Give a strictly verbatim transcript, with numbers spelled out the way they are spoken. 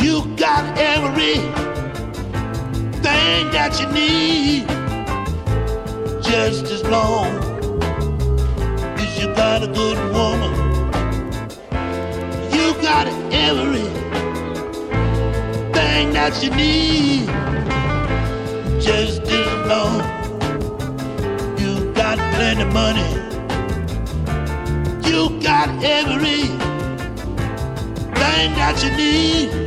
You got everything that you need, just as long as you got a good woman. You got everything that you need, just as long you got plenty of money. You got everything that you need,